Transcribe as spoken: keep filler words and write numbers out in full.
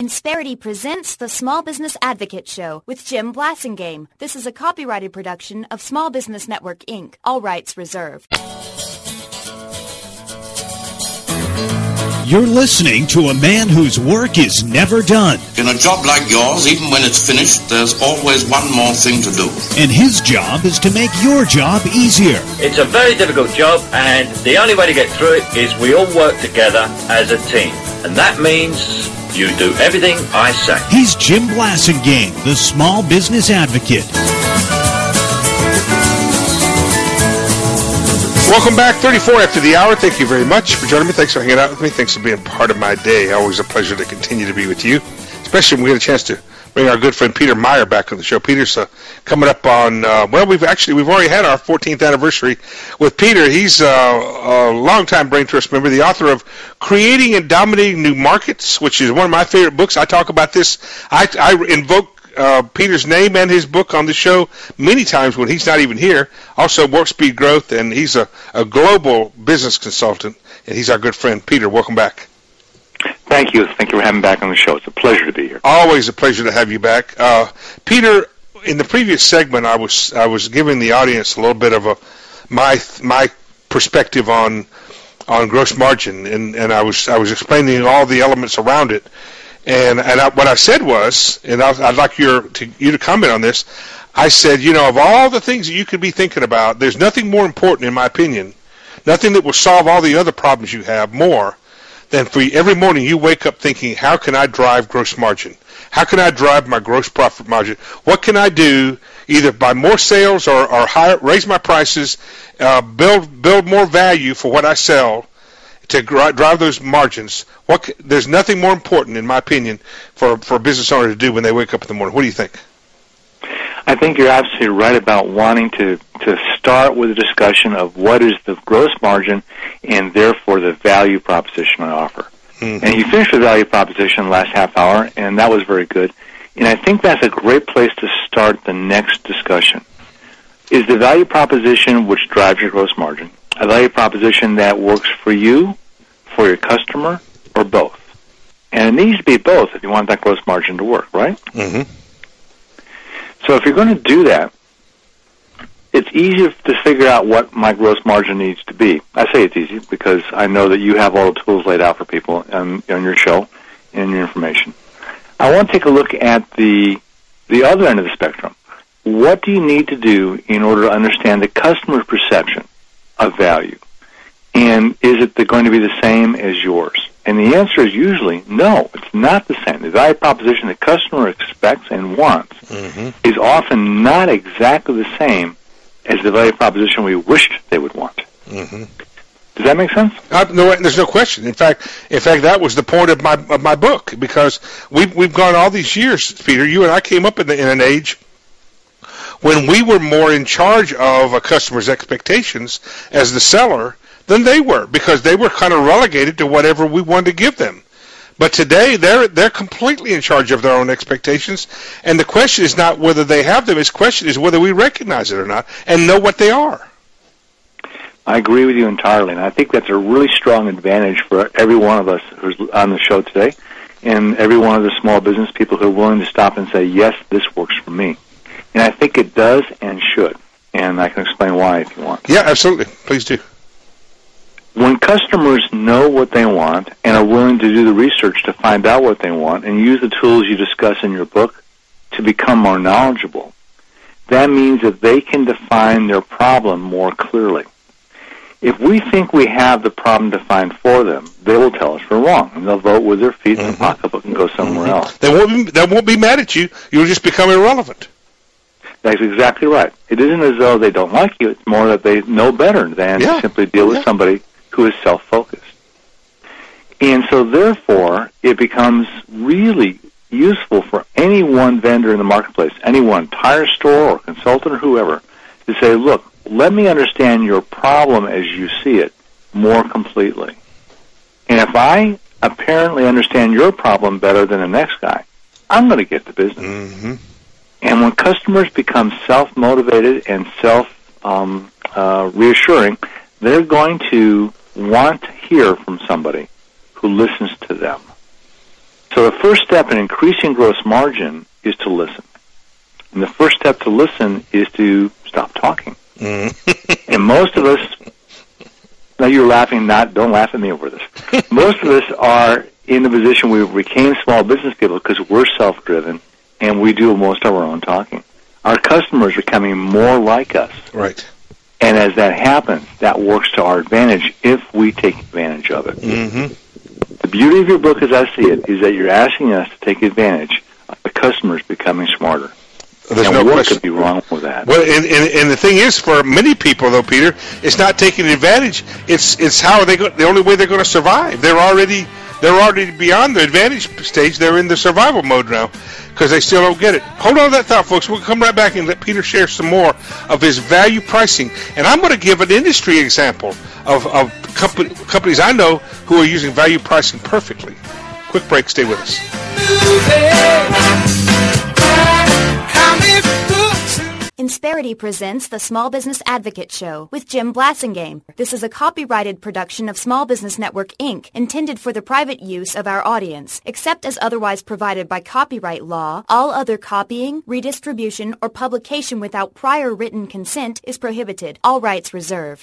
Insperity presents the Small Business Advocate Show with Jim Blasingame. This is a copyrighted production of Small Business Network, Incorporated. All rights reserved. You're listening to a man whose work is never done. In a job like yours, even when it's finished, there's always one more thing to do. And his job is to make your job easier. It's a very difficult job, and the only way to get through it is we all work together as a team. And that means you do everything I say. He's Jim Blasingame, the Small Business Advocate. Welcome back, thirty-four after the hour. Thank you very much for joining me. Thanks for hanging out with me. Thanks for being part of my day. Always a pleasure to continue to be with you, especially when we get a chance to bring our good friend Peter Meyer back on the show. Peter's uh, coming up on, uh, well, we've actually, we've already had our fourteenth anniversary with Peter. He's uh, a longtime Brain Trust member, the author of Creating and Dominating New Markets, which is one of my favorite books. I talk about this. I, I invoke Uh, Peter's name and his book on the show many times when he's not even here. Also, Warp Speed Growth, and he's a, a global business consultant, and he's our good friend. Peter, welcome back. Thank you. Thank you for having me back on the show. It's a pleasure to be here. Always a pleasure to have you back. Uh, Peter, in the previous segment, I was I was giving the audience a little bit of a my my perspective on on gross margin, and, and I was I was explaining all the elements around it. And and I, what I said was, and I, I'd like your to, you to comment on this, I said, you know, of all the things that you could be thinking about, there's nothing more important, in my opinion, nothing that will solve all the other problems you have more than for you, every morning you wake up thinking, how can I drive gross margin? How can I drive my gross profit margin? What can I do either by more sales or, or higher, raise my prices, uh, build build more value for what I sell, to drive those margins? What, there's nothing more important, in my opinion, for, for a business owner to do when they wake up in the morning. What do you think? I think you're absolutely right about wanting to, to start with a discussion of what is the gross margin and therefore the value proposition I offer. Mm-hmm. And you finished the value proposition last half hour, and that was very good. And I think that's a great place to start the next discussion. Is the value proposition which drives your gross margin a value proposition that works for you, for your customer, or both? And it needs to be both if you want that gross margin to work, right? Mm-hmm. So if you're going to do that, it's easy to figure out what my gross margin needs to be. I say it's easy because I know that you have all the tools laid out for people on, on your show and your information. I want to take a look at the the other end of the spectrum. What do you need to do in order to understand the customer's perception of value? And is it going to be the same as yours? And the answer is usually no, it's not the same. The value proposition the customer expects and wants mm-hmm. is often not exactly the same as the value proposition we wished they would want. Mm-hmm. Does that make sense? Uh, no, there's no question. In fact, in fact, that was the point of my of my book, because we've we've gone all these years, Peter. You and I came up in, the, in an age when we were more in charge of a customer's expectations as the seller than they were, because they were kind of relegated to whatever we wanted to give them. But today, they're they're completely in charge of their own expectations, and the question is not whether they have them. His question is whether we recognize it or not and know what they are. I agree with you entirely, and I think that's a really strong advantage for every one of us who's on the show today, and every one of the small business people who are willing to stop and say, yes, this works for me. And I think it does and should, and I can explain why if you want. Yeah, absolutely. Please do. When customers know what they want and are willing to do the research to find out what they want and use the tools you discuss in your book to become more knowledgeable, that means that they can define their problem more clearly. If we think we have the problem defined for them, they will tell us we're wrong, and they'll vote with their feet mm-hmm. in the pocketbook and go somewhere mm-hmm. else. They won't be, they won't be mad at you. You'll just become irrelevant. That's exactly right. It isn't as though they don't like you. It's more that they know better than yeah. to simply deal with yeah. somebody who is self-focused. And so, therefore, it becomes really useful for any one vendor in the marketplace, any one tire store or consultant or whoever, to say, look, let me understand your problem as you see it more completely. And if I apparently understand your problem better than the next guy, I'm going to get the business. Mm-hmm. And when customers become self-motivated and self-reassuring, um, uh, they're going to want to hear from somebody who listens to them. So the first step in increasing gross margin is to listen. And the first step to listen is to stop talking. Mm. And most of us, now you're laughing, not, don't laugh at me over this. Most of us are in the position we became small business people because we're self-driven and we do most of our own talking. Our customers are becoming more like us. Right. And as that happens, that works to our advantage if we take advantage of it. Mm-hmm. The beauty of your book, as I see it, is that you're asking us to take advantage of the customers becoming smarter. There's and no what question. could be wrong with that? Well, and, and, and the thing is, for many people, though, Peter, it's not taking advantage. It's it's how they go. The only way they're going to survive. They're already they're already beyond the advantage stage. They're in the survival mode now because they still don't get it. Hold on to that thought, folks. We'll come right back and let Peter share some more of his value pricing. And I'm going to give an industry example of of company, companies I know who are using value pricing perfectly. Quick break. Stay with us. Insperity presents the Small Business Advocate Show with Jim Blasingame. This is a copyrighted production of Small Business Network, Incorporated, intended for the private use of our audience. Except as otherwise provided by copyright law, all other copying, redistribution, or publication without prior written consent is prohibited. All rights reserved.